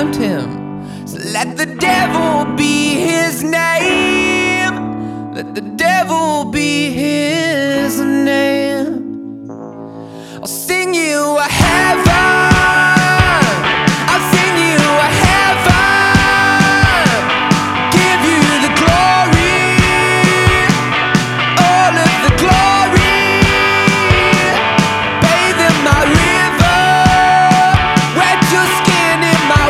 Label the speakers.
Speaker 1: loved him. So let the devil be his name. Let the devil be his